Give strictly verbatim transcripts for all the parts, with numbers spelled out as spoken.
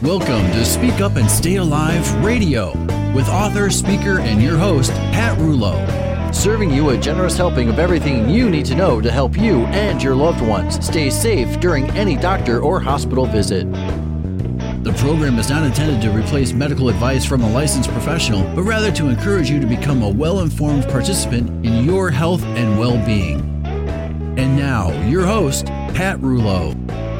Welcome to Speak Up and Stay Alive Radio with author, speaker, and your host, Pat Rouleau. Serving you a generous helping of everything you need to know to help you and your loved ones stay safe during any doctor or hospital visit. The program is not intended to replace medical advice from a licensed professional, but rather to encourage you to become a well-informed participant in your health and well-being. And now, your host, Pat Rouleau.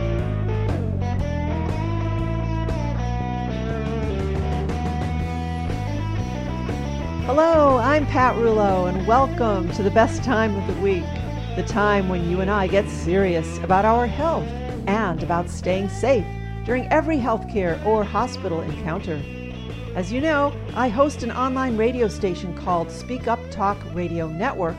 Hello, I'm Pat Rouleau, and welcome to the best time of the week, the time when you and I get serious about our health and about staying safe during every healthcare or hospital encounter. As you know, I host an online radio station called Speak Up Talk Radio Network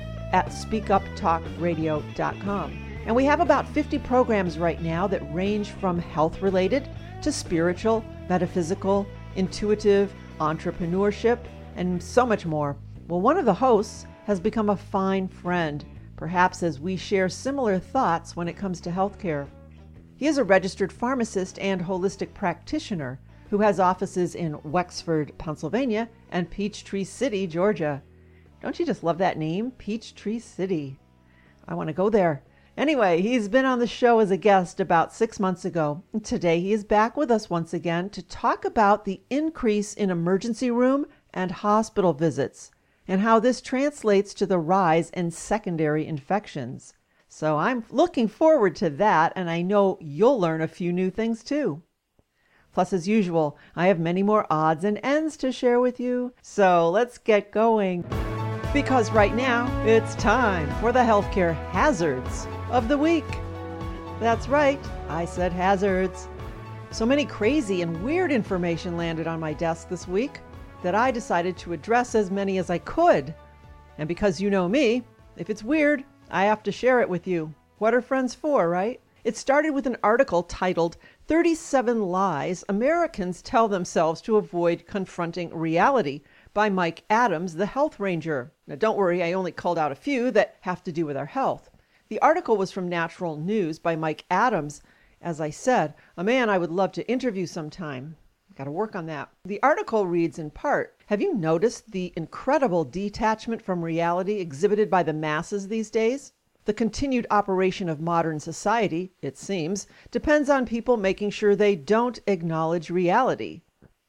at speak up talk radio dot com. And we have about fifty programs right now that range from health-related to spiritual, metaphysical, intuitive, entrepreneurship, and so much more. Well, one of the hosts has become a fine friend, perhaps as we share similar thoughts when it comes to healthcare. He is a registered pharmacist and holistic practitioner who has offices in Wexford, Pennsylvania, and Peachtree City, Georgia. Don't you just love that name, Peachtree City? I want to go there. Anyway, he's been on the show as a guest about six months ago. And today he is back with us once again to talk about the increase in emergency room and hospital visits, and how this translates to the rise in secondary infections. So I'm looking forward to that, and I know you'll learn a few new things too. Plus, as usual, I have many more odds and ends to share with you, so let's get going. Because right now, it's time for the healthcare hazards of the week. That's right, I said hazards. So many crazy and weird information landed on my desk this week that I decided to address as many as I could. And because you know me, if it's weird, I have to share it with you. What are friends for, right? It started with an article titled thirty-seven Lies Americans Tell Themselves to Avoid Confronting Reality by Mike Adams, the health ranger. Now don't worry, I only called out a few that have to do with our health. The article was from Natural News by Mike Adams. As I said, a man I would love to interview sometime. Got to work on that. The article reads in part, have you noticed the incredible detachment from reality exhibited by the masses these days? The continued operation of modern society, it seems, depends on people making sure they don't acknowledge reality.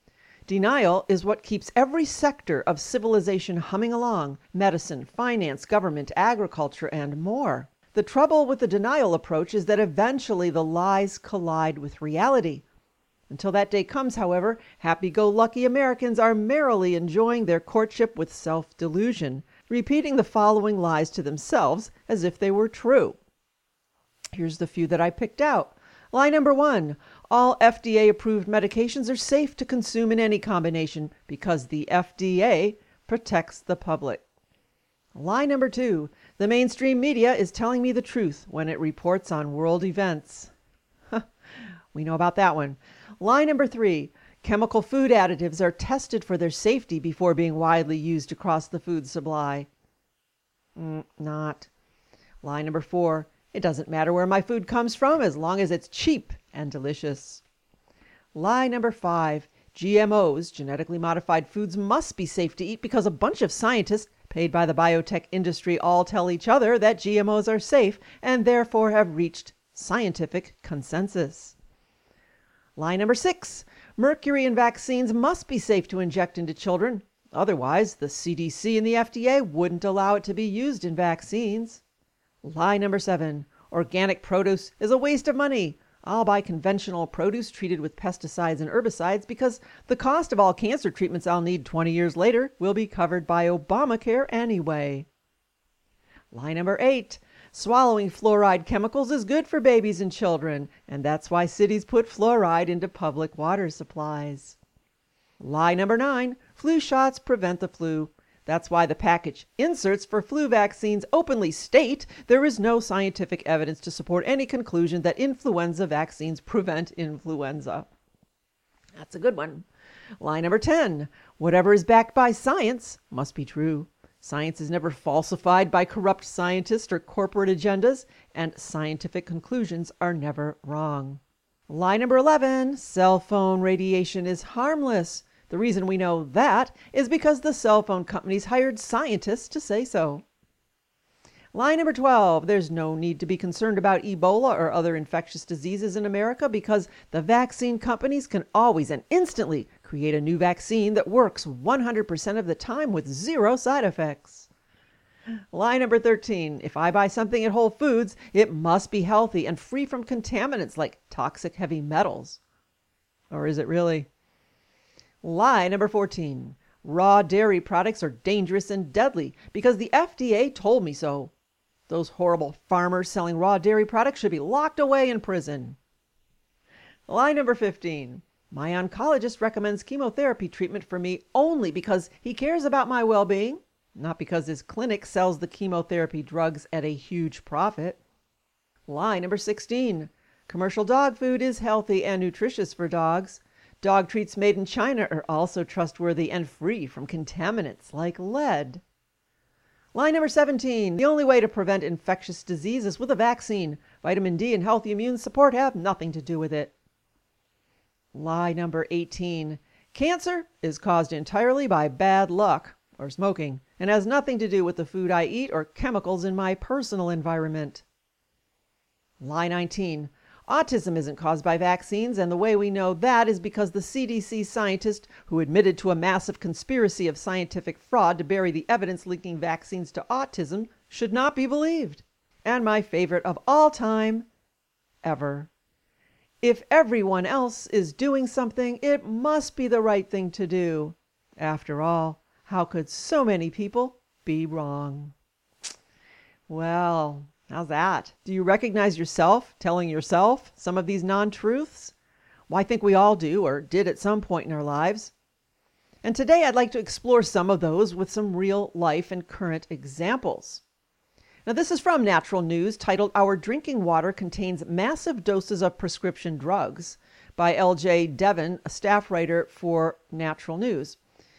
Denial is what keeps every sector of civilization humming along: medicine, finance, government, agriculture, and more. The trouble with the denial approach is that eventually the lies collide with reality. Until that day comes, however, happy-go-lucky Americans are merrily enjoying their courtship with self-delusion, repeating the following lies to themselves as if they were true. Here's the few that I picked out. Lie number one, all F D A-approved medications are safe to consume in any combination because the F D A protects the public. Lie number two, the mainstream media is telling me the truth when it reports on world events. We know about that one. Lie number three, chemical food additives are tested for their safety before being widely used across the food supply. Mm, not. Lie number four, it doesn't matter where my food comes from as long as it's cheap and delicious. Lie number five, G M Os, genetically modified foods, must be safe to eat because a bunch of scientists paid by the biotech industry all tell each other that G M Os are safe and therefore have reached scientific consensus. Lie number six, mercury in vaccines must be safe to inject into children. Otherwise, the C D C and the F D A wouldn't allow it to be used in vaccines. Lie number seven, organic produce is a waste of money. I'll buy conventional produce treated with pesticides and herbicides because the cost of all cancer treatments I'll need twenty years later will be covered by Obamacare anyway. Lie number eight, swallowing fluoride chemicals is good for babies and children, and that's why cities put fluoride into public water supplies. Lie number nine, flu shots prevent the flu. That's why the package inserts for flu vaccines openly state there is no scientific evidence to support any conclusion that influenza vaccines prevent influenza. That's a good one. Lie number ten, whatever is backed by science must be true. Science is never falsified by corrupt scientists or corporate agendas, and scientific conclusions are never wrong. Lie number eleven, cell phone radiation is harmless. The reason we know that is because the cell phone companies hired scientists to say so. Lie number twelve, there's no need to be concerned about Ebola or other infectious diseases in America because the vaccine companies can always and instantly create a new vaccine that works one hundred percent of the time with zero side effects. Lie number thirteen, if I buy something at Whole Foods, it must be healthy and free from contaminants like toxic heavy metals. Or is it really? Lie number fourteen, raw dairy products are dangerous and deadly because the F D A told me so. Those horrible farmers selling raw dairy products should be locked away in prison. Lie number fifteen, my oncologist recommends chemotherapy treatment for me only because he cares about my well-being, not because his clinic sells the chemotherapy drugs at a huge profit. Lie number sixteen, commercial dog food is healthy and nutritious for dogs. Dog treats made in China are also trustworthy and free from contaminants like lead. Lie number seventeen, the only way to prevent infectious disease is with a vaccine. Vitamin D and healthy immune support have nothing to do with it. Lie number eighteen, cancer is caused entirely by bad luck or smoking and has nothing to do with the food I eat or chemicals in my personal environment. Lie nineteen, autism isn't caused by vaccines, and the way we know that is because the C D C scientist who admitted to a massive conspiracy of scientific fraud to bury the evidence linking vaccines to autism should not be believed. And my favorite of all time, ever. If everyone else is doing something, it must be the right thing to do. After all, how could so many people be wrong? Well, how's that? Do you recognize yourself telling yourself some of these non-truths? Well, I think we all do or did at some point in our lives. And today I'd like to explore some of those with some real life and current examples. Now, this is from Natural News titled, Our Drinking Water Contains Massive Doses of Prescription Drugs by L J Devon, a staff writer for Natural News.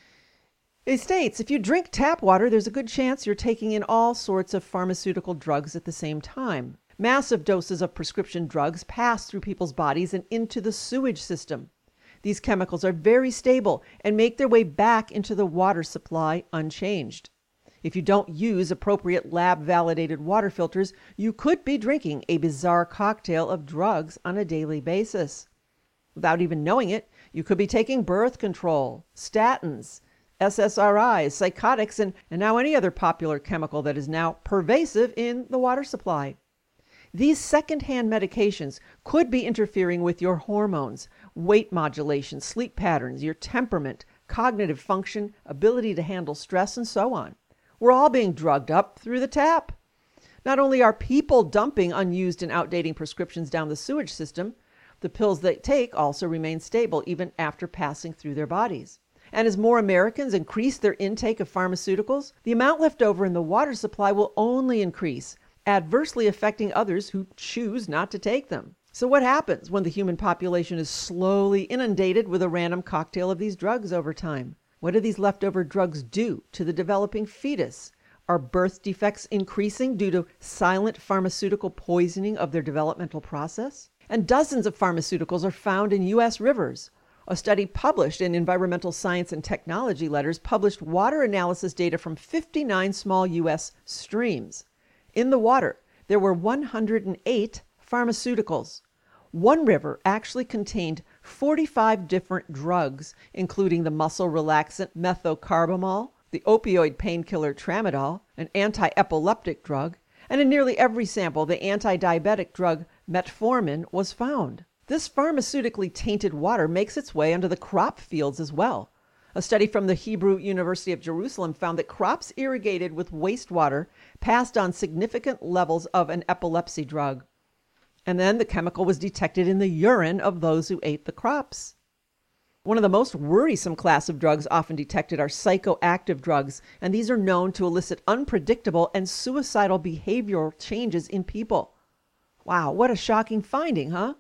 It states, if you drink tap water, there's a good chance you're taking in all sorts of pharmaceutical drugs at the same time. Massive doses of prescription drugs pass through people's bodies and into the sewage system. These chemicals are very stable and make their way back into the water supply unchanged. If you don't use appropriate lab-validated water filters, you could be drinking a bizarre cocktail of drugs on a daily basis. Without even knowing it, you could be taking birth control, statins, S S R Is, psychotics, and, and now any other popular chemical that is now pervasive in the water supply. These secondhand medications could be interfering with your hormones, weight modulation, sleep patterns, your temperament, cognitive function, ability to handle stress, and so on. We're all being drugged up through the tap. Not only are people dumping unused and outdated prescriptions down the sewage system, the pills they take also remain stable even after passing through their bodies. And as more Americans increase their intake of pharmaceuticals, the amount left over in the water supply will only increase, adversely affecting others who choose not to take them. So what happens when the human population is slowly inundated with a random cocktail of these drugs over time? What do these leftover drugs do to the developing fetus? Are birth defects increasing due to silent pharmaceutical poisoning of their developmental process? And dozens of pharmaceuticals are found in U S rivers. A study published in Environmental Science and Technology Letters published water analysis data from fifty-nine small U S streams. In the water, there were one hundred eight pharmaceuticals. One river actually contained forty-five different drugs, including the muscle relaxant methocarbamol, the opioid painkiller tramadol, an anti-epileptic drug, and in nearly every sample, the anti-diabetic drug metformin was found. This pharmaceutically tainted water makes its way onto the crop fields as well. A study from the Hebrew University of Jerusalem found that crops irrigated with wastewater passed on significant levels of an epilepsy drug. And then the chemical was detected in the urine of those who ate the crops. One of the most worrisome class of drugs often detected are psychoactive drugs, and these are known to elicit unpredictable and suicidal behavioral changes in people. Wow, what a shocking finding, huh?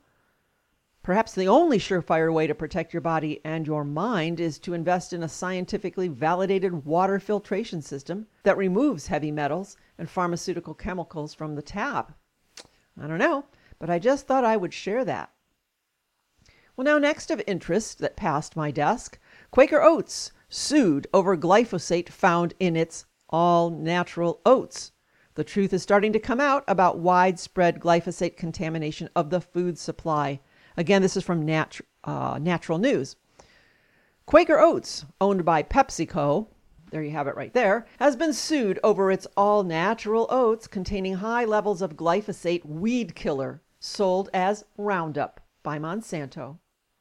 Perhaps the only surefire way to protect your body and your mind is to invest in a scientifically validated water filtration system that removes heavy metals and pharmaceutical chemicals from the tap. I don't know, but I just thought I would share that. Well, now next of interest that passed my desk, Quaker Oats sued over glyphosate found in its all-natural oats. The truth is starting to come out about widespread glyphosate contamination of the food supply. Again, this is from Nat- uh, Natural News. Quaker Oats, owned by PepsiCo, there you have it right there, has been sued over its all-natural oats containing high levels of glyphosate weed killer sold as Roundup by Monsanto.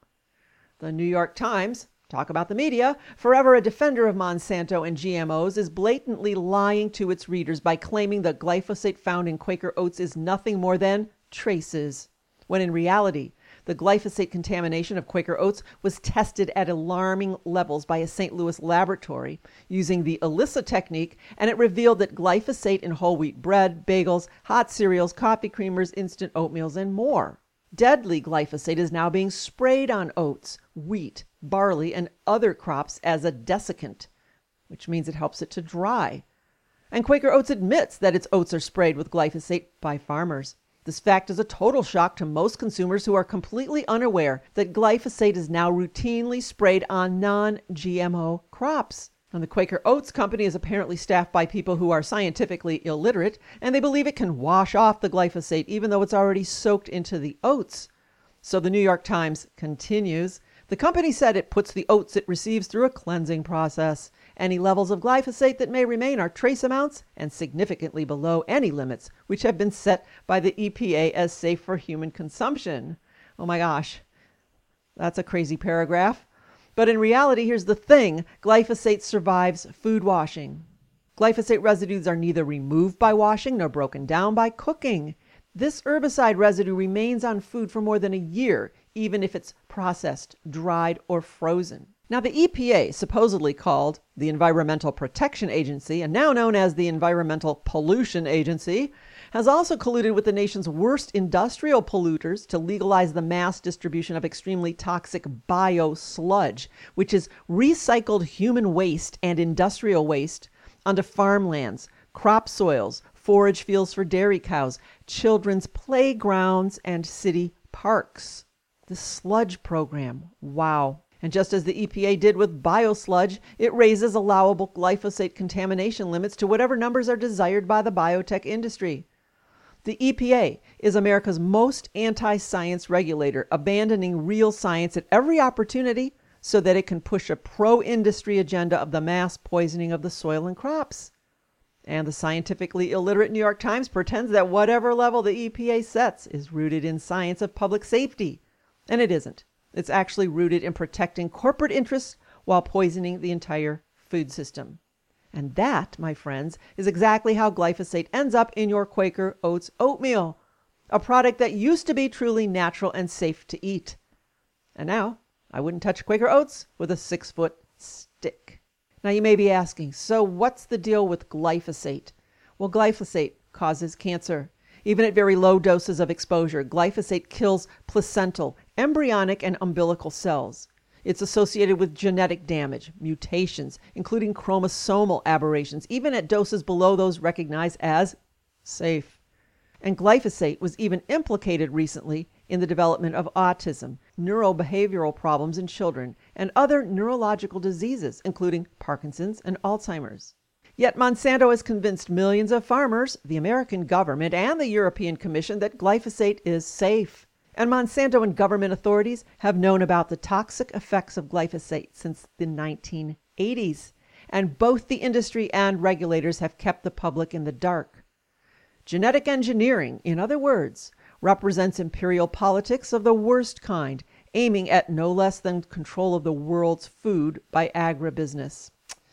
The New York Times, talk about the media, forever a defender of Monsanto and G M Os, is blatantly lying to its readers by claiming the glyphosate found in Quaker Oats is nothing more than traces, when in reality, the glyphosate contamination of Quaker Oats was tested at alarming levels by a Saint Louis laboratory using the ELISA technique, and it revealed that glyphosate in whole wheat bread, bagels, hot cereals, coffee creamers, instant oatmeals, and more. Deadly glyphosate is now being sprayed on oats, wheat, barley, and other crops as a desiccant, which means it helps it to dry. And Quaker Oats admits that its oats are sprayed with glyphosate by farmers. This fact is a total shock to most consumers who are completely unaware that glyphosate is now routinely sprayed on non-G M O crops. And the Quaker Oats company is apparently staffed by people who are scientifically illiterate, and they believe it can wash off the glyphosate even though it's already soaked into the oats. So the New York Times continues, the company said it puts the oats it receives through a cleansing process. Any levels of glyphosate that may remain are trace amounts and significantly below any limits which have been set by the E P A as safe for human consumption. Oh my gosh, that's a crazy paragraph. But in reality, here's the thing. Glyphosate survives food washing. Glyphosate residues are neither removed by washing nor broken down by cooking. This herbicide residue remains on food for more than a year, even if it's processed, dried, or frozen. Now, the E P A, supposedly called the Environmental Protection Agency, and now known as the Environmental Pollution Agency, has also colluded with the nation's worst industrial polluters to legalize the mass distribution of extremely toxic biosludge, which is recycled human waste and industrial waste onto farmlands, crop soils, forage fields for dairy cows, children's playgrounds, and city parks. The sludge program, wow. And just as the E P A did with biosludge, it raises allowable glyphosate contamination limits to whatever numbers are desired by the biotech industry. The E P A is America's most anti-science regulator, abandoning real science at every opportunity so that it can push a pro-industry agenda of the mass poisoning of the soil and crops. And the scientifically illiterate New York Times pretends that whatever level the E P A sets is rooted in science of public safety. And it isn't. It's actually rooted in protecting corporate interests while poisoning the entire food system. And that, my friends, is exactly how glyphosate ends up in your Quaker Oats oatmeal, a product that used to be truly natural and safe to eat. And now, I wouldn't touch Quaker Oats with a six-foot stick. Now, you may be asking, so what's the deal with glyphosate? Well, glyphosate causes cancer. Even at very low doses of exposure, glyphosate kills placental, embryonic, and umbilical cells. It's associated with genetic damage, mutations, including chromosomal aberrations, even at doses below those recognized as safe. And glyphosate was even implicated recently in the development of autism, neurobehavioral problems in children, and other neurological diseases, including Parkinson's and Alzheimer's. Yet Monsanto has convinced millions of farmers, the American government, and the European Commission that glyphosate is safe. And Monsanto and government authorities have known about the toxic effects of glyphosate since the nineteen eighties. And both the industry and regulators have kept the public in the dark. Genetic engineering, in other words, represents imperial politics of the worst kind, aiming at no less than control of the world's food by agribusiness.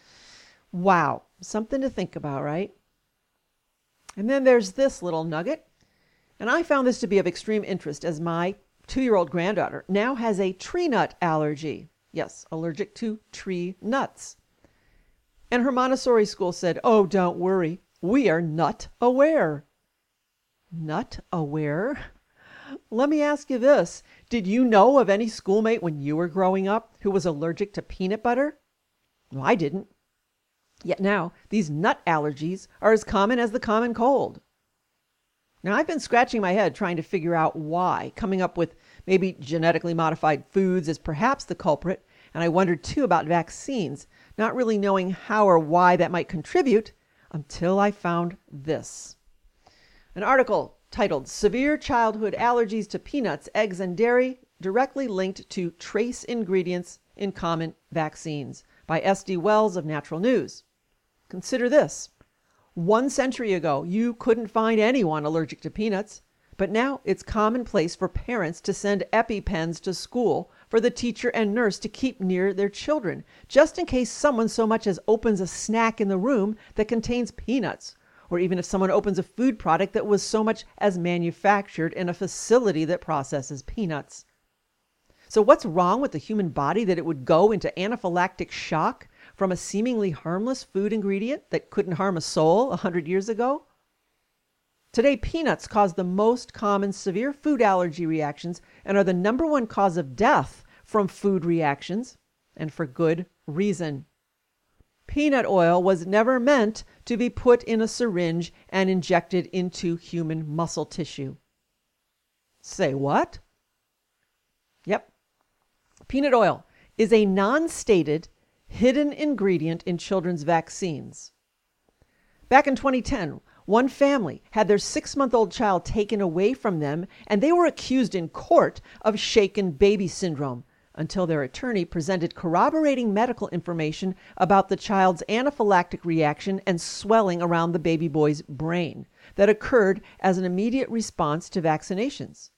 Wow, something to think about, right? And then there's this little nugget. And I found this to be of extreme interest as my two-year-old granddaughter now has a tree nut allergy. Yes, allergic to tree nuts. And her Montessori school said, oh, don't worry, we are nut aware. Nut aware? Let me ask you this. Did you know of any schoolmate when you were growing up who was allergic to peanut butter? Well, I didn't. Yet now, these nut allergies are as common as the common cold. Now, I've been scratching my head trying to figure out why, coming up with Maybe genetically modified foods is perhaps the culprit, and I wondered too about vaccines, not really knowing how or why that might contribute until I found this. An article titled Severe Childhood Allergies to Peanuts, Eggs, and Dairy Directly Linked to Trace Ingredients in Common Vaccines by S D Wells of Natural News. Consider this. One century ago, you couldn't find anyone allergic to peanuts, but now it's commonplace for parents to send EpiPens to school for the teacher and nurse to keep near their children, just in case someone so much as opens a snack in the room that contains peanuts, or even if someone opens a food product that was so much as manufactured in a facility that processes peanuts. So what's wrong with the human body that it would go into anaphylactic shock from a seemingly harmless food ingredient that couldn't harm a soul a hundred years ago? Today, peanuts cause the most common severe food allergy reactions and are the number one cause of death from food reactions, and for good reason. Peanut oil was never meant to be put in a syringe and injected into human muscle tissue. Say what? Yep. Peanut oil is a non-stated, hidden ingredient in children's vaccines. Back in twenty ten, one family had their six-month-old child taken away from them, and they were accused in court of shaken baby syndrome until their attorney presented corroborating medical information about the child's anaphylactic reaction and swelling around the baby boy's brain that occurred as an immediate response to vaccinations.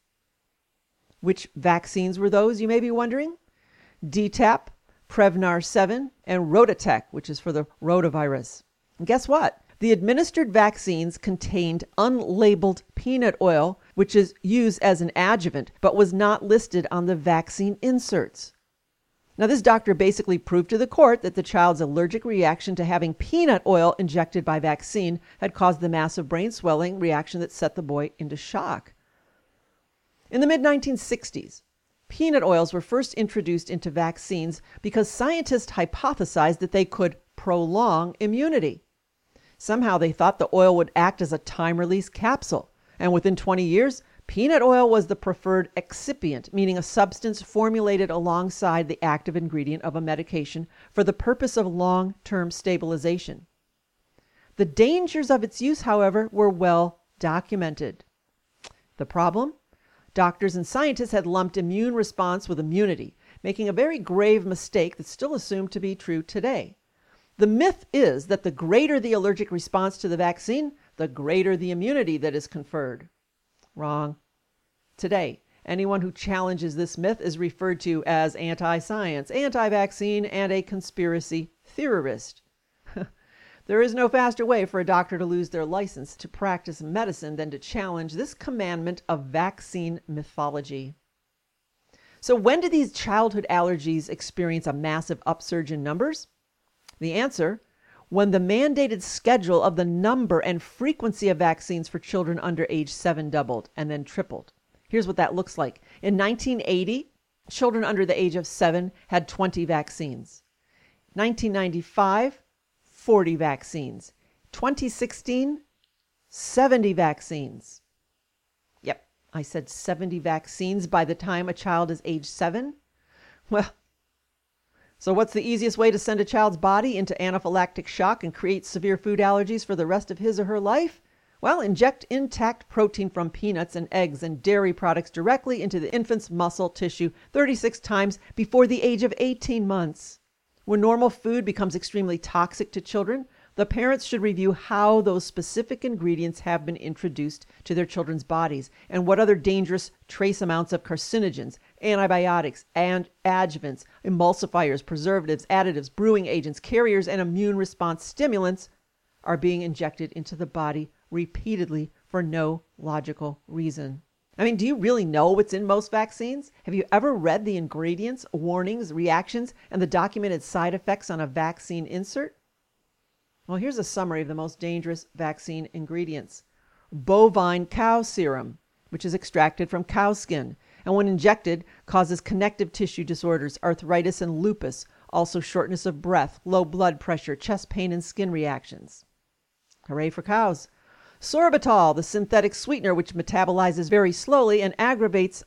Which vaccines were those, you may be wondering? D TAP, Prevnar seven, and Rototec, which is for the rotavirus. And guess what? The administered vaccines contained unlabeled peanut oil, which is used as an adjuvant, but was not listed on the vaccine inserts. Now, this doctor basically proved to the court that the child's allergic reaction to having peanut oil injected by vaccine had caused the massive brain swelling reaction that set the boy into shock. In the mid nineteen sixties, peanut oils were first introduced into vaccines because scientists hypothesized that they could prolong immunity. Somehow they thought the oil would act as a time-release capsule, and within twenty years, peanut oil was the preferred excipient, meaning a substance formulated alongside the active ingredient of a medication for the purpose of long-term stabilization. The dangers of its use, however, were well documented. The problem? Doctors and scientists had lumped immune response with immunity, making a very grave mistake that's still assumed to be true today. The myth is that the greater the allergic response to the vaccine, the greater the immunity that is conferred. Wrong. Today, anyone who challenges this myth is referred to as anti-science, anti-vaccine, and a conspiracy theorist. There is no faster way for a doctor to lose their license to practice medicine than to challenge this commandment of vaccine mythology. So when do these childhood allergies experience a massive upsurge in numbers? The answer, when the mandated schedule of the number and frequency of vaccines for children under age seven doubled and then tripled. Here's what that looks like. In nineteen eighty, children under the age of seven had twenty vaccines. nineteen ninety-five, forty vaccines. twenty sixteen, seventy vaccines. Yep, I said seventy vaccines by the time a child is age seven. Well, so what's the easiest way to send a child's body into anaphylactic shock and create severe food allergies for the rest of his or her life? Well, inject intact protein from peanuts and eggs and dairy products directly into the infant's muscle tissue thirty-six times before the age of eighteen months. When normal food becomes extremely toxic to children, the parents should review how those specific ingredients have been introduced to their children's bodies and what other dangerous trace amounts of carcinogens, antibiotics, and adjuvants, emulsifiers, preservatives, additives, brewing agents, carriers, and immune response stimulants are being injected into the body repeatedly for no logical reason. I mean, do you really know what's in most vaccines? Have you ever read the ingredients, warnings, reactions, and the documented side effects on a vaccine insert? Well, here's a summary of the most dangerous vaccine ingredients. Bovine cow serum, which is extracted from cow skin, and when injected, causes connective tissue disorders, arthritis, and lupus, also shortness of breath, low blood pressure, chest pain, and skin reactions. Hooray for cows. Sorbitol, the synthetic sweetener which metabolizes very slowly and aggravates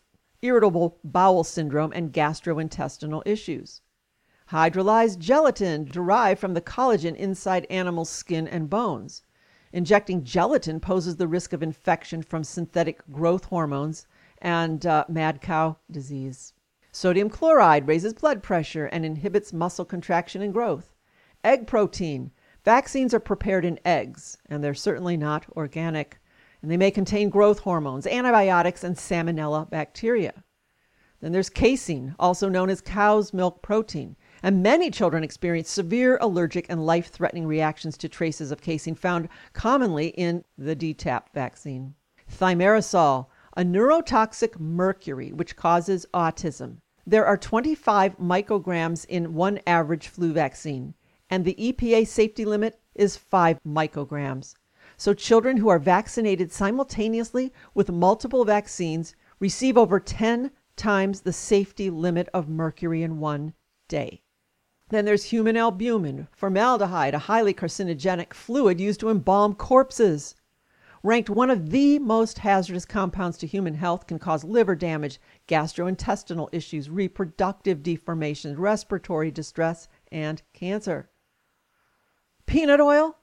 irritable bowel syndrome, and gastrointestinal issues. Hydrolyzed gelatin derived from the collagen inside animals' skin and bones. Injecting gelatin poses the risk of infection from synthetic growth hormones and uh, mad cow disease. Sodium chloride raises blood pressure and inhibits muscle contraction and growth. Egg protein. Vaccines are prepared in eggs, and they're certainly not organic, and they may contain growth hormones, antibiotics, and salmonella bacteria. Then there's casein, also known as cow's milk protein, and many children experience severe allergic and life-threatening reactions to traces of casein found commonly in the D TaP vaccine. Thimerosal, a neurotoxic mercury which causes autism. There are twenty-five micrograms in one average flu vaccine, and the E P A safety limit is five micrograms. So children who are vaccinated simultaneously with multiple vaccines receive over ten times the safety limit of mercury in one day. Then there's human albumin, formaldehyde, a highly carcinogenic fluid used to embalm corpses. Ranked one of the most hazardous compounds to human health, can cause liver damage, gastrointestinal issues, reproductive deformations, respiratory distress, and cancer. Peanut oil?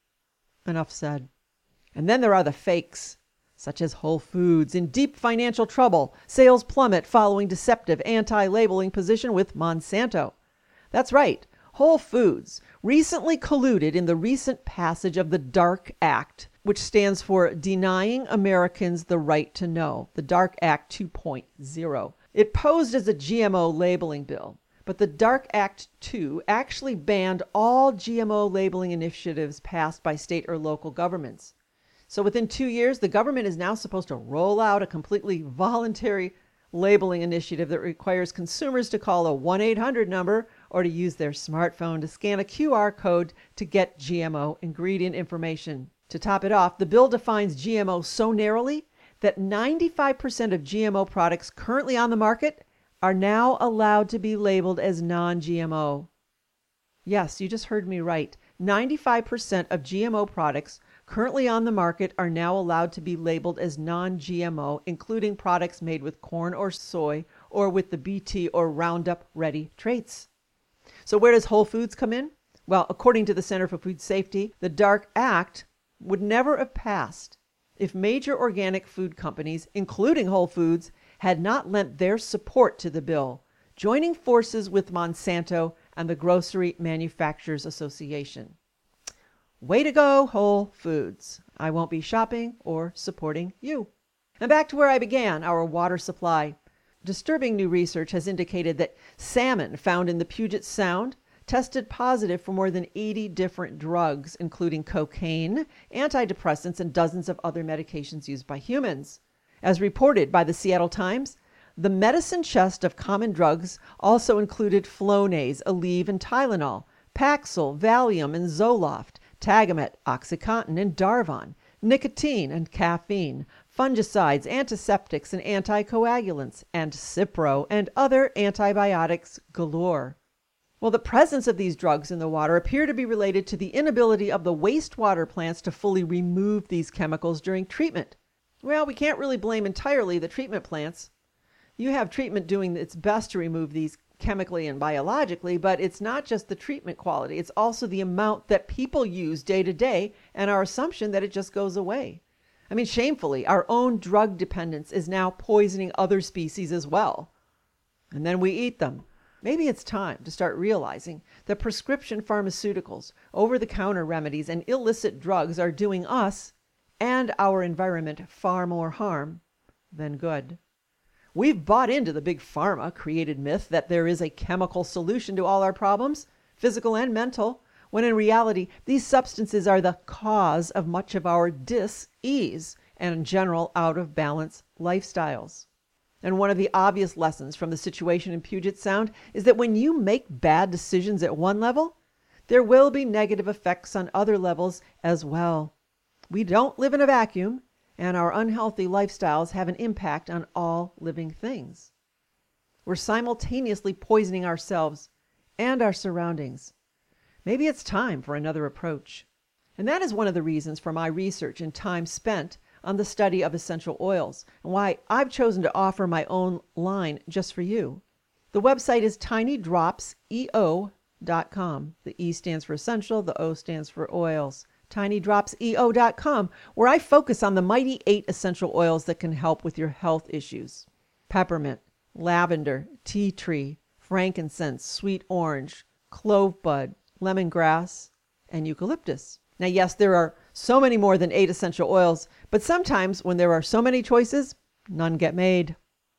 Enough said. And then there are the fakes, such as Whole Foods, in deep financial trouble. Sales plummet following deceptive anti-labeling position with Monsanto. That's right, Whole Foods recently colluded in the recent passage of the DARK Act, which stands for Denying Americans the Right to Know, the DARK Act two point oh. It posed as a G M O labeling bill, but the DARK Act two actually banned all G M O labeling initiatives passed by state or local governments. So within two years, the government is now supposed to roll out a completely voluntary labeling initiative that requires consumers to call a one eight hundred number or to use their smartphone to scan a Q R code to get G M O ingredient information. To top it off, the bill defines G M O so narrowly that ninety-five percent of G M O products currently on the market are now allowed to be labeled as non-G M O. Yes, you just heard me right. ninety-five percent of G M O products currently on the market are now allowed to be labeled as non-G M O, including products made with corn or soy or with the B T or Roundup Ready traits. So where does Whole Foods come in? Well, according to the Center for Food Safety, the DARK Act would never have passed if major organic food companies, including Whole Foods, had not lent their support to the bill, joining forces with Monsanto and the Grocery Manufacturers Association. Way to go, Whole Foods. I won't be shopping or supporting you. And back to where I began, our water supply. Disturbing new research has indicated that salmon found in the Puget Sound tested positive for more than eighty different drugs, including cocaine, antidepressants, and dozens of other medications used by humans. As reported by the Seattle Times, the medicine chest of common drugs also included Flonase, Aleve, and Tylenol, Paxil, Valium, and Zoloft, Tagamet, OxyContin, and Darvon, nicotine and caffeine, fungicides, antiseptics, and anticoagulants, and Cipro, and other antibiotics galore. Well, the presence of these drugs in the water appear to be related to the inability of the wastewater plants to fully remove these chemicals during treatment. Well, we can't really blame entirely the treatment plants. You have treatment doing its best to remove these chemically and biologically, but it's not just the treatment quality. It's also the amount that people use day to day and our assumption that it just goes away. I mean, shamefully, our own drug dependence is now poisoning other species as well. And then we eat them. Maybe it's time to start realizing that prescription pharmaceuticals, over-the-counter remedies, and illicit drugs are doing us and our environment far more harm than good. We've bought into the big pharma created myth that there is a chemical solution to all our problems, physical and mental, when in reality, these substances are the cause of much of our dis-ease and general out-of-balance lifestyles. And one of the obvious lessons from the situation in Puget Sound is that when you make bad decisions at one level, there will be negative effects on other levels as well. We don't live in a vacuum, and our unhealthy lifestyles have an impact on all living things. We're simultaneously poisoning ourselves and our surroundings. Maybe it's time for another approach. And that is one of the reasons for my research and time spent on the study of essential oils and why I've chosen to offer my own line just for you. The website is tiny drops e o dot com. The E stands for essential, the O stands for oils. tiny drops e o dot com, where I focus on the mighty eight essential oils that can help with your health issues. Peppermint, lavender, tea tree, frankincense, sweet orange, clove bud, lemongrass, and eucalyptus. Now, yes, there are so many more than eight essential oils, but sometimes when there are so many choices, none get made.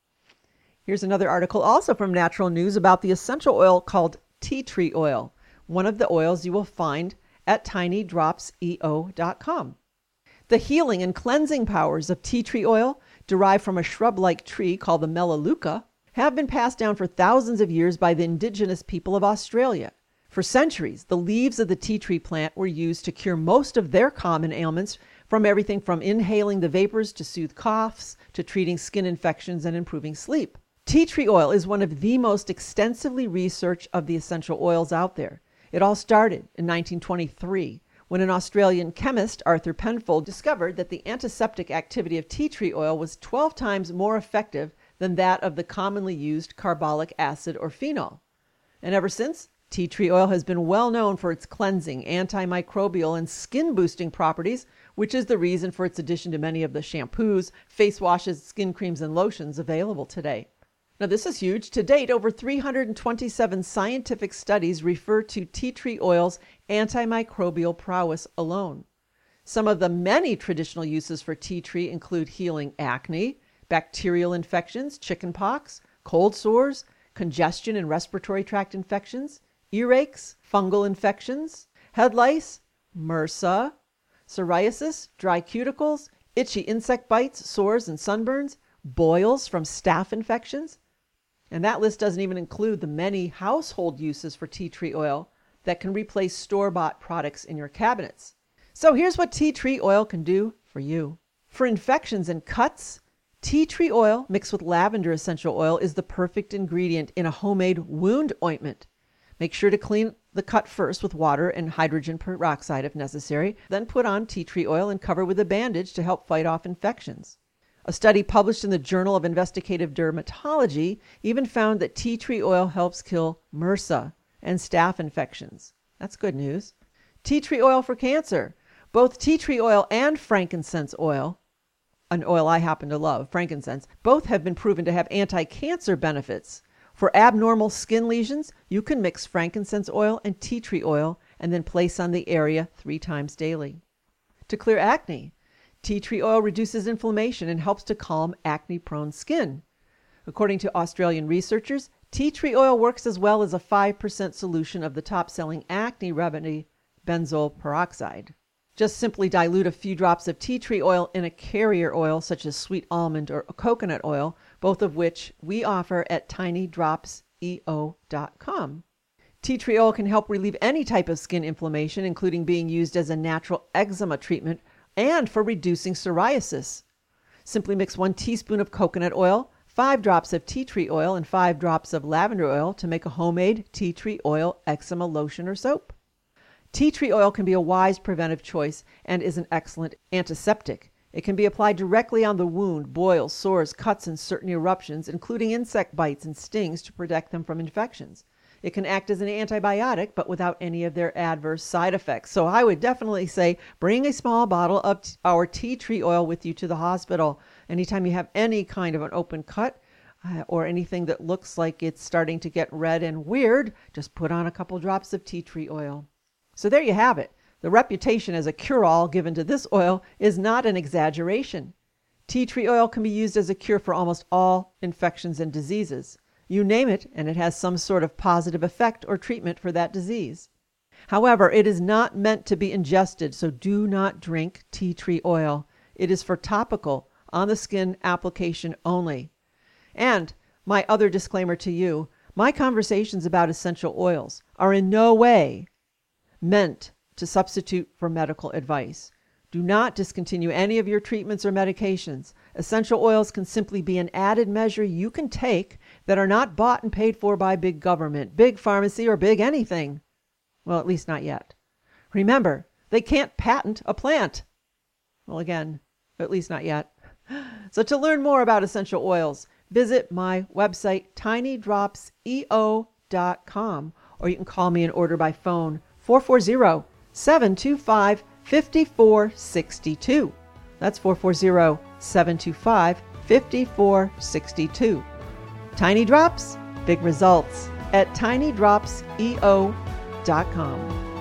Here's another article also from Natural News about the essential oil called tea tree oil, one of the oils you will find at tiny drops e o dot com. The healing and cleansing powers of tea tree oil, derived from a shrub-like tree called the Melaleuca, have been passed down for thousands of years by the indigenous people of Australia. For centuries, the leaves of the tea tree plant were used to cure most of their common ailments, from everything from inhaling the vapors to soothe coughs to treating skin infections and improving sleep. Tea tree oil is one of the most extensively researched of the essential oils out there. It all started in nineteen twenty-three when an Australian chemist, Arthur Penfold, discovered that the antiseptic activity of tea tree oil was twelve times more effective than that of the commonly used carbolic acid or phenol. And ever since, tea tree oil has been well known for its cleansing, antimicrobial, and skin-boosting properties, which is the reason for its addition to many of the shampoos, face washes, skin creams, and lotions available today. Now, this is huge. To date, over three hundred twenty-seven scientific studies refer to tea tree oil's antimicrobial prowess alone. Some of the many traditional uses for tea tree include healing acne, bacterial infections, chickenpox, cold sores, congestion and respiratory tract infections, earaches, fungal infections, head lice, MRSA, psoriasis, dry cuticles, itchy insect bites, sores and sunburns, boils from staph infections. And that list doesn't even include the many household uses for tea tree oil that can replace store-bought products in your cabinets. So here's what tea tree oil can do for you. For infections and cuts, tea tree oil mixed with lavender essential oil is the perfect ingredient in a homemade wound ointment. Make sure to clean the cut first with water and hydrogen peroxide if necessary, then put on tea tree oil and cover with a bandage to help fight off infections. A study published in the Journal of Investigative Dermatology even found that tea tree oil helps kill MRSA and staph infections. That's good news. Tea tree oil for cancer. Both tea tree oil and frankincense oil, an oil I happen to love, frankincense, both have been proven to have anti-cancer benefits. For abnormal skin lesions, you can mix frankincense oil and tea tree oil and then place on the area three times daily. To clear acne, tea tree oil reduces inflammation and helps to calm acne-prone skin. According to Australian researchers, tea tree oil works as well as a five percent solution of the top-selling acne remedy, benzoyl peroxide. Just simply dilute a few drops of tea tree oil in a carrier oil such as sweet almond or coconut oil, both of which we offer at tiny drops e o dot com. Tea tree oil can help relieve any type of skin inflammation, including being used as a natural eczema treatment and for reducing psoriasis. Simply mix one teaspoon of coconut oil, five drops of tea tree oil, and five drops of lavender oil to make a homemade tea tree oil eczema lotion or soap. Tea tree oil can be a wise preventive choice and is an excellent antiseptic. It can be applied directly on the wound, boils, sores, cuts, and certain eruptions, including insect bites and stings, to protect them from infections. It can act as an antibiotic, but without any of their adverse side effects. So I would definitely say bring a small bottle of t- our tea tree oil with you to the hospital. Anytime you have any kind of an open cut uh, or anything that looks like it's starting to get red and weird, just put on a couple drops of tea tree oil. So there you have it. The reputation as a cure-all given to this oil is not an exaggeration. Tea tree oil can be used as a cure for almost all infections and diseases. You name it, and it has some sort of positive effect or treatment for that disease. However, it is not meant to be ingested, so do not drink tea tree oil. It is for topical, on-the-skin application only. And my other disclaimer to you, my conversations about essential oils are in no way meant to substitute for medical advice. Do not discontinue any of your treatments or medications. Essential oils can simply be an added measure you can take that are not bought and paid for by big government, big pharmacy, or big anything. Well, at least not yet. Remember, they can't patent a plant. Well, again, at least not yet. So to learn more about essential oils, visit my website, tiny drops e o dot com, or you can call me and order by phone, four four zero, seven two five, five four six two. That's four four zero, seven two five, five four six two. Tiny Drops, big results at tiny drops e o dot com.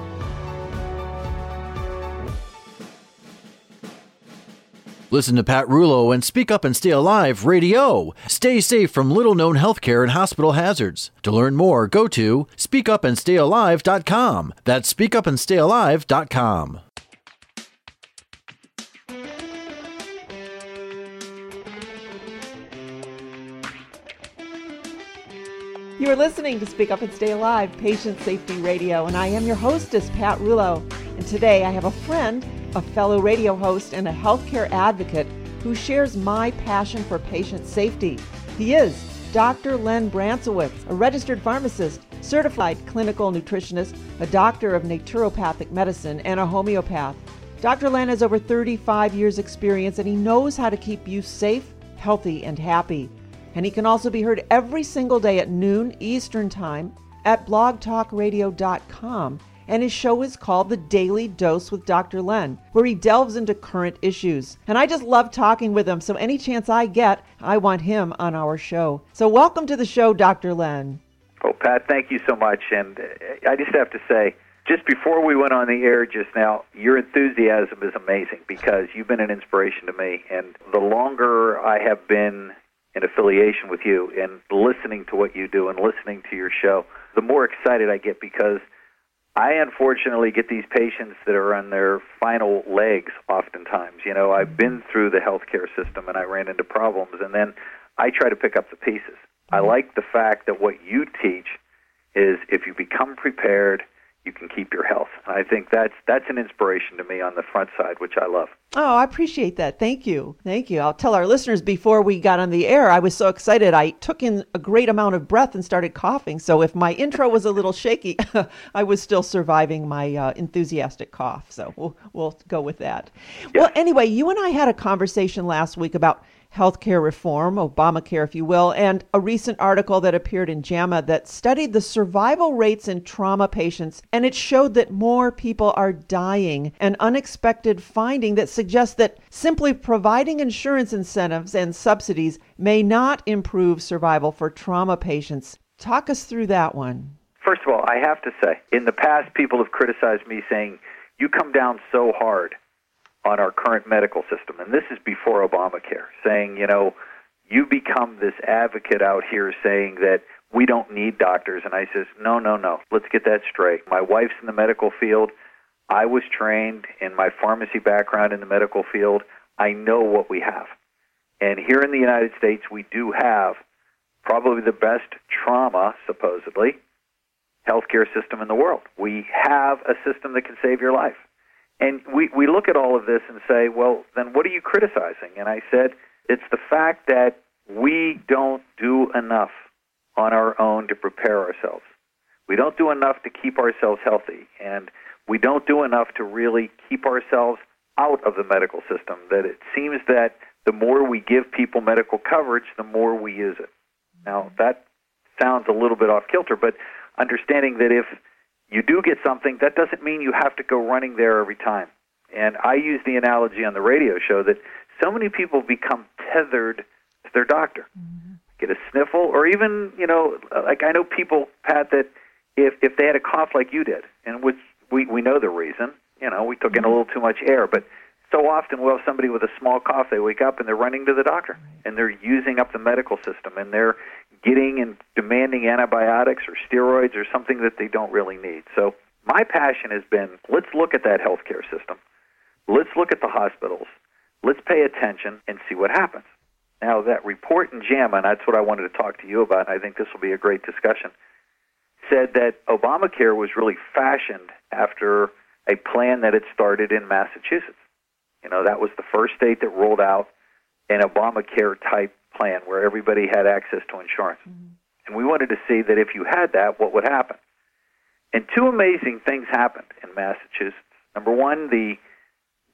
Listen to Pat Rulo and Speak Up and Stay Alive Radio. Stay safe from little-known healthcare and hospital hazards. To learn more, go to speak up and stay alive dot com. That's speak up and stay alive dot com. You are listening to Speak Up and Stay Alive, Patient Safety Radio, and I am your hostess, Pat Rulo. And today I have a friend, a fellow radio host, and a healthcare advocate who shares my passion for patient safety. He is Doctor Len Brancewitz, a registered pharmacist, certified clinical nutritionist, a doctor of naturopathic medicine, and a homeopath. Doctor Len has over thirty-five years experience, and he knows how to keep you safe, healthy, and happy. And he can also be heard every single day at noon Eastern Time at blog talk radio dot com. And his show is called The Daily Dose with Doctor Len, where he delves into current issues. And I just love talking with him, so any chance I get, I want him on our show. So welcome to the show, Doctor Len. Oh, Pat, thank you so much. And I just have to say, just before we went on the air just now, your enthusiasm is amazing because you've been an inspiration to me. And the longer I have been in affiliation with you and listening to what you do and listening to your show, the more excited I get because I unfortunately get these patients that are on their final legs oftentimes. You know, I've been through the healthcare system and I ran into problems, and then I try to pick up the pieces. I like the fact that what you teach is if you become prepared, you can keep your health. And I think that's that's an inspiration to me on the front side, which I love. Oh, I appreciate that. Thank you. Thank you. I'll tell our listeners before we got on the air, I was so excited. I took in a great amount of breath and started coughing. So if my intro was a little shaky, I was still surviving my uh, enthusiastic cough. So we'll, we'll go with that. Yes. Well, anyway, you and I had a conversation last week about healthcare reform, Obamacare, if you will, and a recent article that appeared in JAMA that studied the survival rates in trauma patients, and it showed that more people are dying, an unexpected finding that suggests that simply providing insurance incentives and subsidies may not improve survival for trauma patients. Talk us through that one. First of all, I have to say, in the past, people have criticized me saying, you come down so hard on our current medical system, and this is before Obamacare, saying, you know, you become this advocate out here saying that we don't need doctors. And I says, no, no, no, let's get that straight. My wife's in the medical field. I was trained in my pharmacy background in the medical field. I know what we have. And here in the United States, we do have probably the best trauma, supposedly, healthcare system in the world. We have a system that can save your life. And we, we look at all of this and say, well, then what are you criticizing? And I said, it's the fact that we don't do enough on our own to prepare ourselves. We don't do enough to keep ourselves healthy, and we don't do enough to really keep ourselves out of the medical system. That it seems that the more we give people medical coverage, the more we use it. Now, that sounds a little bit off kilter, but understanding that if you do get something, that doesn't mean you have to go running there every time. And I use the analogy on the radio show that so many people become tethered to their doctor. Mm-hmm. Get a sniffle, or even, you know, like I know people, Pat, that if if they had a cough like you did, and which we, we know the reason, you know, we took mm-hmm. in a little too much air, but so often we'll have somebody with a small cough, they wake up and they're running to the doctor, right. and they're using up the medical system, and they're getting and demanding antibiotics or steroids or something that they don't really need. So my passion has been, let's look at that healthcare system. Let's look at the hospitals. Let's pay attention and see what happens. Now, that report in JAMA, and that's what I wanted to talk to you about, and I think this will be a great discussion, said that Obamacare was really fashioned after a plan that had started in Massachusetts. You know, that was the first state that rolled out an Obamacare-type plan where everybody had access to insurance. Mm-hmm. And we wanted to see that if you had that, what would happen. And two amazing things happened in Massachusetts. Number one, the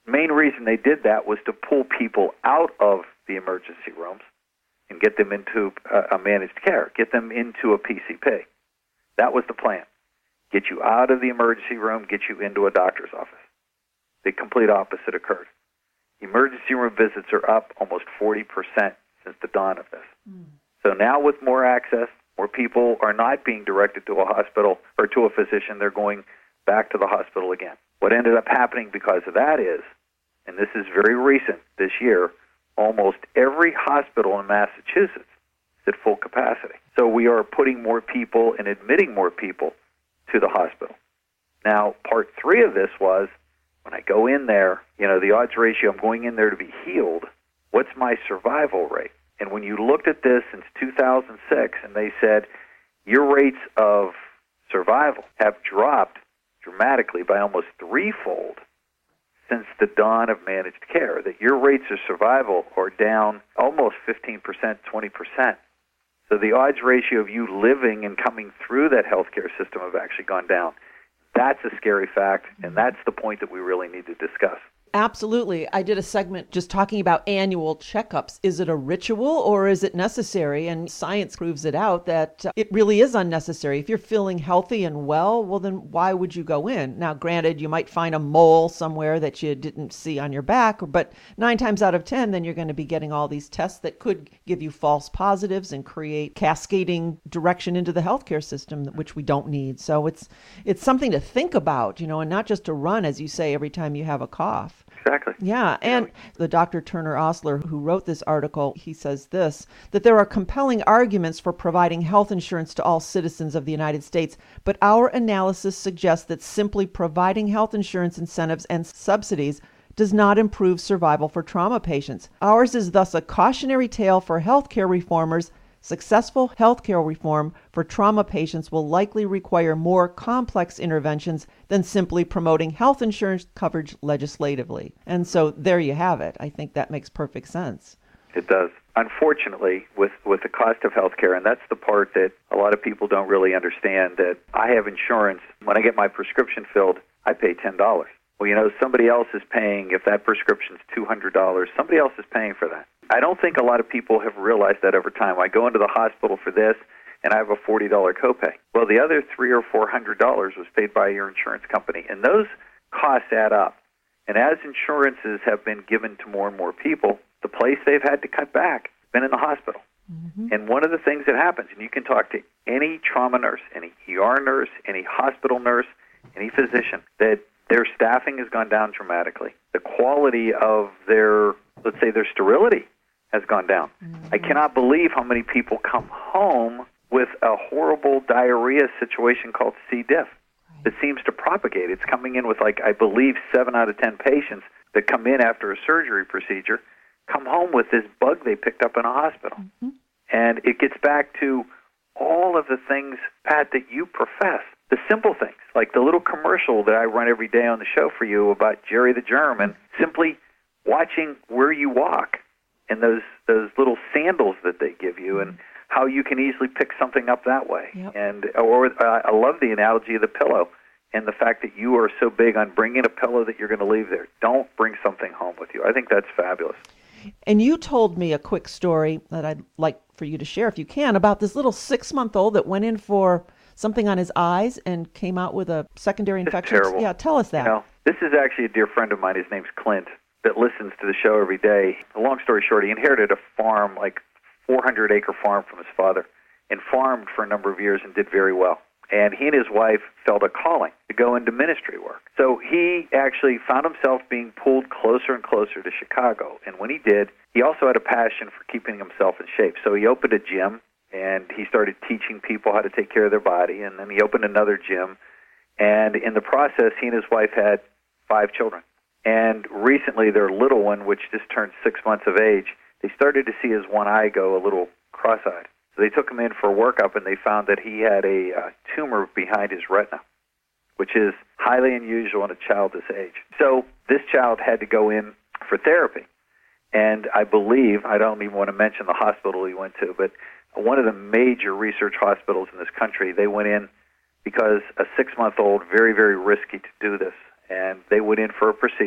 main reason they did that was to pull people out of the emergency rooms and get them into a, a managed care, get them into a P C P. That was the plan. Get you out of the emergency room, get you into a doctor's office. The complete opposite occurred. Emergency room visits are up almost forty percent since the dawn of this. Mm. So now with more access, more people are not being directed to a hospital or to a physician. They're going back to the hospital again. What ended up happening because of that is, and this is very recent this year, almost every hospital in Massachusetts is at full capacity. So we are putting more people and admitting more people to the hospital. Now, part three of this was, when I go in there, you know, the odds ratio, I'm going in there to be healed, what's my survival rate? And when you looked at this since two thousand six and they said your rates of survival have dropped dramatically by almost threefold since the dawn of managed care, that your rates of survival are down almost fifteen percent, twenty percent. So the odds ratio of you living and coming through that healthcare system have actually gone down. That's a scary fact, and that's the point that we really need to discuss. Absolutely. I did a segment just talking about annual checkups. Is it a ritual or is it necessary? And science proves it out that uh, it really is unnecessary. If you're feeling healthy and well, well, then why would you go in? Now, granted, you might find a mole somewhere that you didn't see on your back, but nine times out of ten, then you're going to be getting all these tests that could give you false positives and create cascading direction into the healthcare system, which we don't need. So it's it's something to think about, you know, and not just to run, as you say, every time you have a cough. Exactly. Yeah. And the Doctor Turner Osler, who wrote this article, he says this, that there are compelling arguments for providing health insurance to all citizens of the United States, but our analysis suggests that simply providing health insurance incentives and subsidies does not improve survival for trauma patients. Ours is thus a cautionary tale for healthcare reformers. Successful healthcare reform for trauma patients will likely require more complex interventions than simply promoting health insurance coverage legislatively. And so there you have it. I think that makes perfect sense. It does. Unfortunately, with, with the cost of healthcare, and that's the part that a lot of people don't really understand, that I have insurance. When I get my prescription filled, I pay ten dollars. Well, you know, somebody else is paying, if that prescription's two hundred dollars, somebody else is paying for that. I don't think a lot of people have realized that over time. I go into the hospital for this, and I have a forty dollars copay. Well, the other three or four hundred dollars was paid by your insurance company, and those costs add up. And as insurances have been given to more and more people, the place they've had to cut back has been in the hospital. Mm-hmm. And one of the things that happens, and you can talk to any trauma nurse, any E R nurse, any hospital nurse, any physician, that their staffing has gone down dramatically. The quality of their, let's say, their sterility has gone down. Mm-hmm. I cannot believe how many people come home with a horrible diarrhea situation called C. diff right. that seems to propagate. It's coming in with, like, I believe, seven out of ten patients that come in after a surgery procedure come home with this bug they picked up in a hospital. Mm-hmm. And it gets back to all of the things, Pat, that you profess. The simple things, like the little commercial that I run every day on the show for you about Jerry the Germ, and simply watching where you walk and those those little sandals that they give you, and how you can easily pick something up that way. Yep. And or uh, I love the analogy of the pillow and the fact that you are so big on bringing a pillow that you're going to leave there. Don't bring something home with you. I think that's fabulous. And you told me a quick story that I'd like for you to share, if you can, about this little six-month-old that went in for something on his eyes and came out with a secondary infection. It's terrible. Yeah, tell us that. You know, this is actually a dear friend of mine. His name's Clint, that listens to the show every day. Long story short, he inherited a farm, like four hundred acre farm from his father, and farmed for a number of years and did very well. And he and his wife felt a calling to go into ministry work. So he actually found himself being pulled closer and closer to Chicago. And when he did, he also had a passion for keeping himself in shape. So he opened a gym, and he started teaching people how to take care of their body. And then he opened another gym. And in the process, he and his wife had five children. And recently, their little one, which just turned six months of age, they started to see his one eye go a little cross-eyed. So they took him in for a workup, and they found that he had a uh, tumor behind his retina, which is highly unusual in a child this age. So this child had to go in for therapy. And I believe, I don't even want to mention the hospital he went to, but one of the major research hospitals in this country, they went in because a six-month-old, very, very risky to do this. And they went in for a procedure.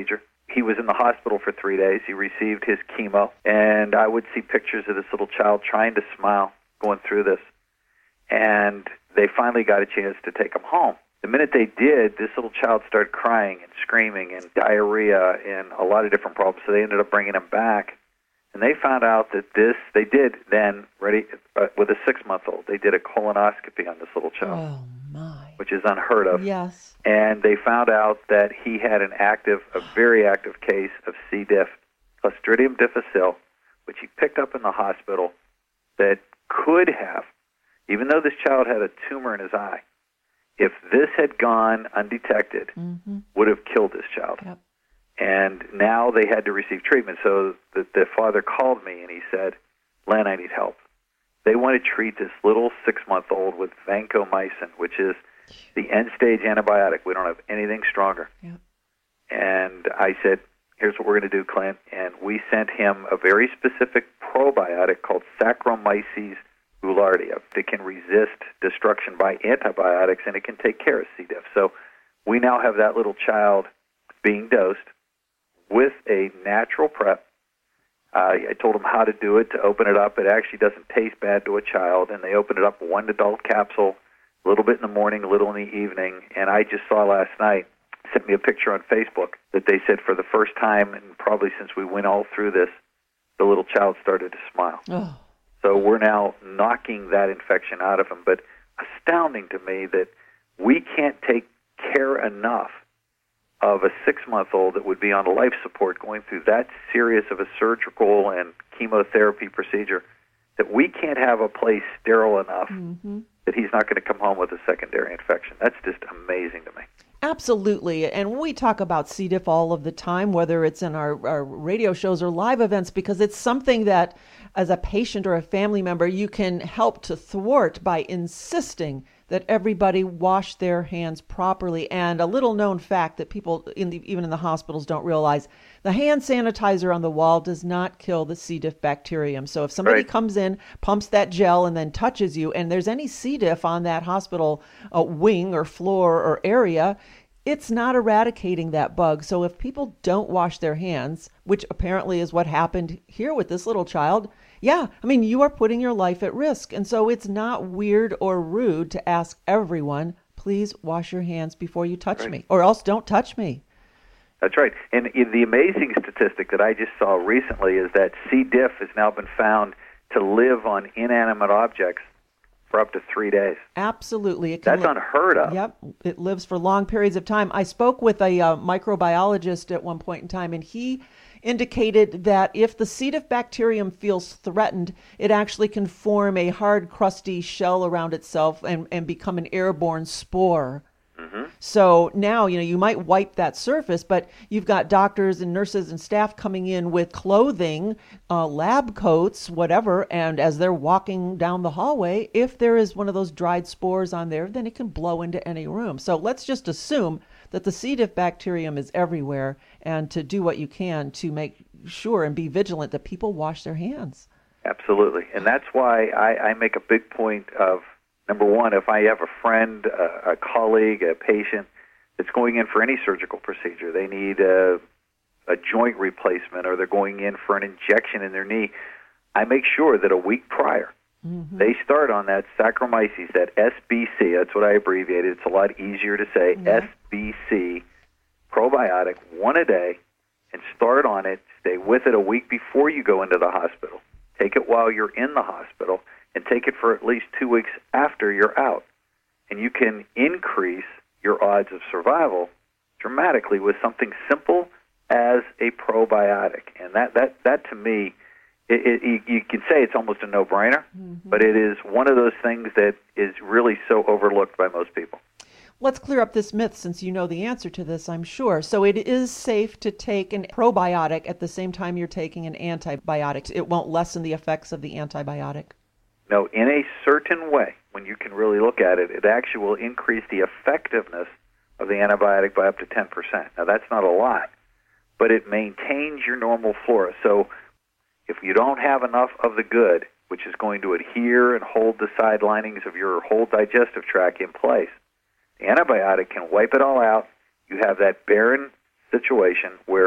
he was in the hospital for three days. He received his chemo, and I would see pictures of this little child trying to smile going through this. And they finally got a chance to take him home. The minute they did, this little child started crying and screaming and diarrhea and a lot of different problems. So they ended up bringing him back. And they found out that this, they did then, ready, uh, with a six-month-old, they did a colonoscopy on this little child. Oh, my. Which is unheard of. Yes. And they found out that he had an active, a very active case of C. diff, Clostridium difficile, which he picked up in the hospital that could have, even though this child had a tumor in his eye, if this had gone undetected, mm-hmm. would have killed this child. Yep. And now they had to receive treatment. So the, the father called me and he said, Len, I need help. They want to treat this little six-month-old with vancomycin, which is the end-stage antibiotic. We don't have anything stronger. Yep. And I said, here's what we're going to do, Clint. And we sent him a very specific probiotic called Saccharomyces boulardii. It can resist destruction by antibiotics, and it can take care of C. diff. So we now have that little child being dosed with a natural prep. Uh, I told them how to do it, to open it up. It actually doesn't taste bad to a child, and they open it up, one adult capsule, a little bit in the morning, a little in the evening. And I just saw last night, sent me a picture on Facebook, that they said for the first time, and probably since we went all through this, the little child started to smile. Oh. So we're now knocking that infection out of him. But astounding to me that we can't take care enough of a six-month-old that would be on life support going through that serious of a surgical and chemotherapy procedure, that we can't have a place sterile enough mm-hmm. that he's not going to come home with a secondary infection. That's just amazing to me. Absolutely. And we talk about C. diff all of the time, whether it's in our, our radio shows or live events, because it's something that as a patient or a family member, you can help to thwart by insisting that everybody wash their hands properly. And a little known fact that people, in the, even in the hospitals, don't realize, the hand sanitizer on the wall does not kill the C. diff bacterium. So if somebody right. comes in, pumps that gel, and then touches you, and there's any C. diff on that hospital uh, wing or floor or area, it's not eradicating that bug. So if people don't wash their hands, which apparently is what happened here with this little child, yeah, I mean, you are putting your life at risk. And so it's not weird or rude to ask everyone, please wash your hands before you touch right. me, or else don't touch me. That's right. And the amazing statistic that I just saw recently is that C. diff has now been found to live on inanimate objects for up to three days. Absolutely. It can That's li- unheard of. Yep. It lives for long periods of time. I spoke with a uh, microbiologist at one point in time, and he indicated that if the C. diff bacterium feels threatened, it actually can form a hard, crusty shell around itself and, and become an airborne spore. Mm-hmm. So now, you know, you might wipe that surface, but you've got doctors and nurses and staff coming in with clothing, uh, lab coats, whatever, and as they're walking down the hallway, if there is one of those dried spores on there, then it can blow into any room. So let's just assume that the C. diff bacterium is everywhere, and to do what you can to make sure and be vigilant that people wash their hands. Absolutely. And that's why I, I make a big point of, number one, if I have a friend, a, a colleague, a patient that's going in for any surgical procedure, they need a, a joint replacement or they're going in for an injection in their knee, I make sure that a week prior, mm-hmm. they start on that Saccharomyces, that S B C, that's what I abbreviated. It's a lot easier to say, mm-hmm. S B C probiotic, one a day, and start on it. Stay with it a week before you go into the hospital. Take it while you're in the hospital, and take it for at least two weeks after you're out. And you can increase your odds of survival dramatically with something simple as a probiotic. And that, that, that to me, it, it, you can say it's almost a no-brainer, mm-hmm. but it is one of those things that is really so overlooked by most people. Let's clear up this myth, since you know the answer to this, I'm sure. So it is safe to take an probiotic at the same time you're taking an antibiotic. It won't lessen the effects of the antibiotic. No, in a certain way, when you can really look at it, it actually will increase the effectiveness of the antibiotic by up to ten percent. Now, that's not a lot, but it maintains your normal flora. So if you don't have enough of the good, which is going to adhere and hold the side linings of your whole digestive tract in place, the antibiotic can wipe it all out. You have that barren situation where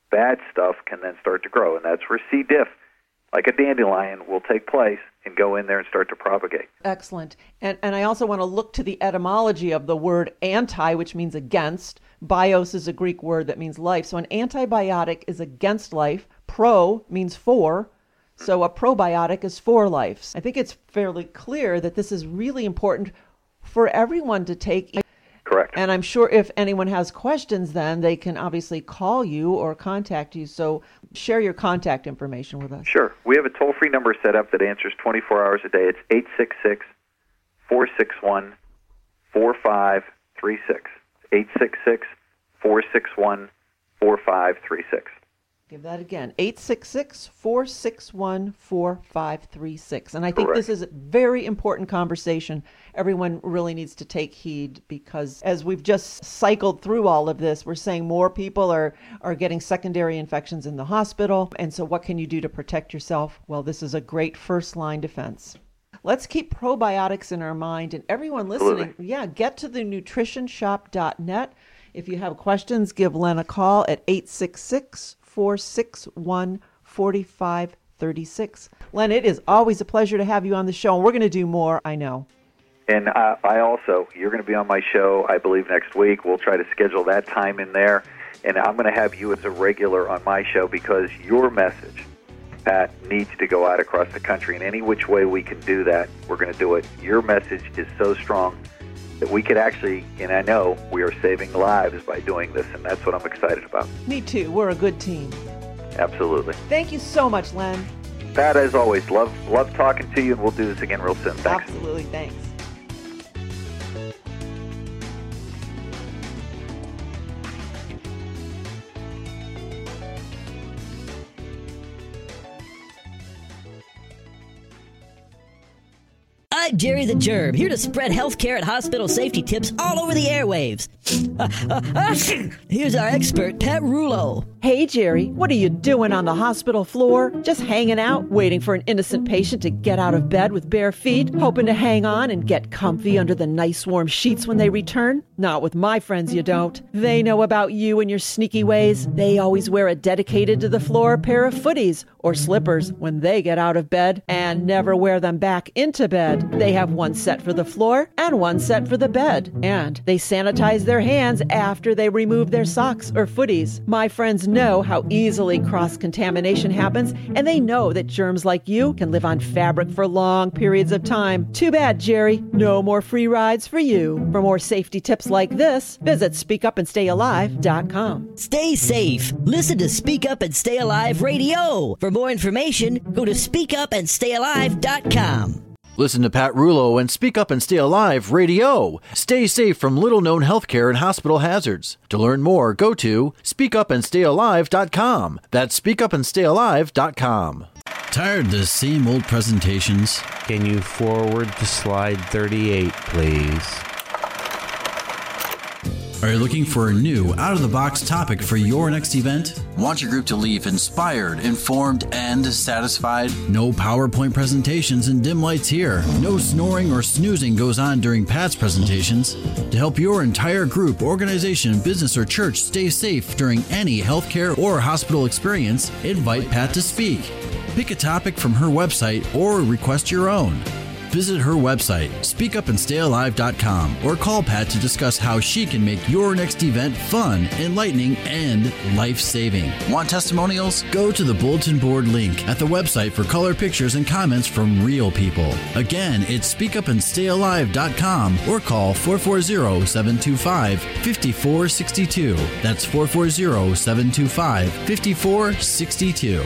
bad stuff can then start to grow. And that's where C. diff, like a dandelion, will take place and go in there and start to propagate. Excellent. And and I also want to look to the etymology of the word anti, which means against. Bios is a Greek word that means life. So an antibiotic is against life. Pro means for. So a probiotic is for life. I think it's fairly clear that this is really important for everyone to take. Correct. And I'm sure if anyone has questions, then they can obviously call you or contact you. So share your contact information with us. Sure. We have a toll-free number set up that answers twenty-four hours a day. It's eight six six, four six one, four five three six. eight six six, four six one, four five three six. Give that again, eight six six, four six one, four five three six. And I think Correct. this is a very important conversation. Everyone really needs to take heed because as we've just cycled through all of this, we're saying more people are, are getting secondary infections in the hospital. And so what can you do to protect yourself? Well, this is a great first line defense. Let's keep probiotics in our mind. And everyone listening, Absolutely. yeah, get to the nutrition shop dot net. If you have questions, give Len a call at eight six six, four six one, four five three six. Len, it is always a pleasure to have you on the show, and we're going to do more, I know. And I, I also, you're going to be on my show, I believe, next week. We'll try to schedule that time in there. And I'm going to have you as a regular on my show because your message, Pat, needs to go out across the country. And any which way we can do that, we're going to do it. Your message is so strong that we could actually, and I know we are saving lives by doing this, and that's what I'm excited about. Me too. We're a good team. Absolutely. Thank you so much, Len. Pat, as always, love love talking to you, and we'll do this again real soon. Thanks. Absolutely. Thanks. I'm Jerry the Germ, here to spread healthcare and hospital safety tips all over the airwaves. Uh, uh, uh, here's our expert, Pat Rouleau. Hey, Jerry, what are you doing on the hospital floor? Just hanging out, waiting for an innocent patient to get out of bed with bare feet, hoping to hang on and get comfy under the nice warm sheets when they return? Not with my friends, you don't. They know about you and your sneaky ways. They always wear a dedicated to the floor pair of footies or slippers when they get out of bed and never wear them back into bed. They have one set for the floor and one set for the bed. And they sanitize their hands after they remove their socks or footies. My friends know how easily cross-contamination happens, and they know that germs like you can live on fabric for long periods of time. Too bad, Jerry. No more free rides for you. For more safety tips like this, visit speak up and stay alive dot com. Stay safe. Listen to Speak Up and Stay Alive Radio. For more information, go to speak up and stay alive dot com. Listen to Pat Rouleau and Speak Up and Stay Alive Radio. Stay safe from little-known healthcare and hospital hazards. To learn more, go to speak up and stay alive dot com. That's speak up and stay alive dot com. Tired of the same old presentations? Can you forward to slide thirty-eight, please? Are you looking for a new, out-of-the-box topic for your next event? Want your group to leave inspired, informed, and satisfied? No PowerPoint presentations and dim lights here. No snoring or snoozing goes on during Pat's presentations. To help your entire group, organization, business, or church stay safe during any healthcare or hospital experience, invite Pat to speak. Pick a topic from her website or request your own. Visit her website, speak up and stay alive dot com, or call Pat to discuss how she can make your next event fun, enlightening, and life-saving. Want testimonials? Go to the bulletin board link at the website for color pictures and comments from real people. Again, it's speak up and stay alive dot com or call four four zero, seven two five, five four six two. That's four four zero, seven two five, five four six two.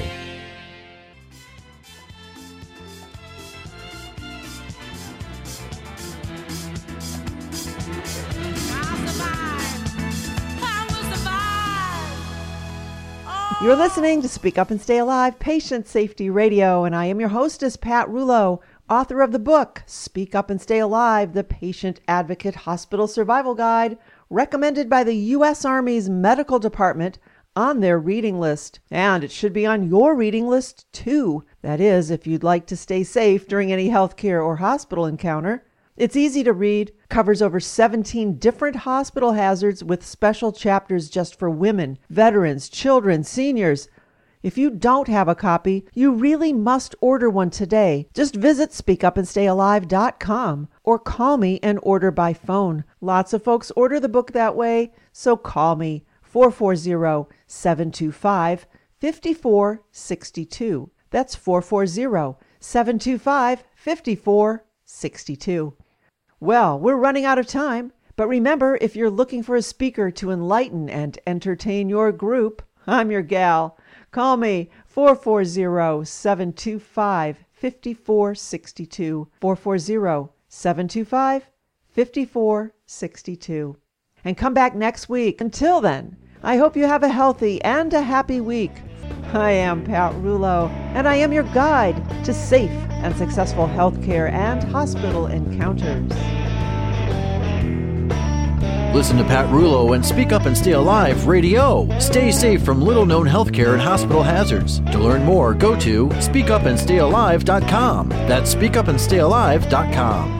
You're listening to Speak Up and Stay Alive, Patient Safety Radio, and I am your hostess, Pat Rouleau, author of the book, Speak Up and Stay Alive, The Patient Advocate Hospital Survival Guide, recommended by the U S Army's Medical Department on their reading list. And it should be on your reading list, too. That is, if you'd like to stay safe during any healthcare or hospital encounter. It's easy to read, covers over seventeen different hospital hazards with special chapters just for women, veterans, children, seniors. If you don't have a copy, you really must order one today. Just visit speak up and stay alive dot com or call me and order by phone. Lots of folks order the book that way, so call me four four zero, seven two five, five four six two. That's four four zero, seven two five, five four six two. Well, we're running out of time, but remember, if you're looking for a speaker to enlighten and entertain your group, I'm your gal. Call me four four zero, seven two five, five four six two, four four zero, seven two five, five four six two. And come back next week. Until then, I hope you have a healthy and a happy week. I am Pat Rouleau, and I am your guide to safe and successful healthcare and hospital encounters. Listen to Pat Rouleau and Speak Up and Stay Alive Radio. Stay safe from little-known healthcare and hospital hazards. To learn more, go to speak up and stay alive dot com. That's speak up and stay alive dot com.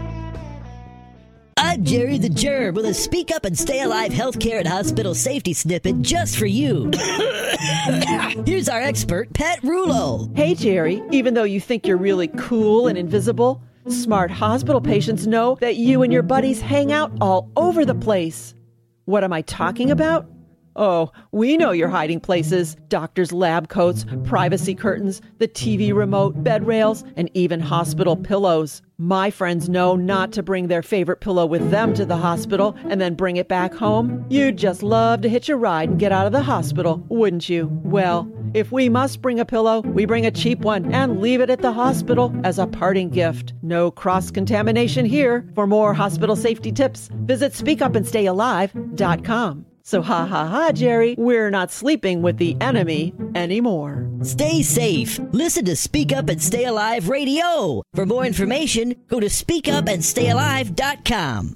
I'm Jerry the Germ with a Speak Up and Stay Alive healthcare and hospital safety snippet just for you. Here's our expert, Pat Rouleau. Hey, Jerry. Even though you think you're really cool and invisible, smart hospital patients know that you and your buddies hang out all over the place. What am I talking about? Oh, we know your hiding places. Doctors' lab coats, privacy curtains, the T V remote, bed rails, and even hospital pillows. My friends know not to bring their favorite pillow with them to the hospital and then bring it back home. You'd just love to hitch a ride and get out of the hospital, wouldn't you? Well, if we must bring a pillow, we bring a cheap one and leave it at the hospital as a parting gift. No cross-contamination here. For more hospital safety tips, visit speak up and stay alive dot com. So ha ha ha, Jerry, we're not sleeping with the enemy anymore. Stay safe. Listen to Speak Up and Stay Alive Radio. For more information, go to speak up and stay alive dot com.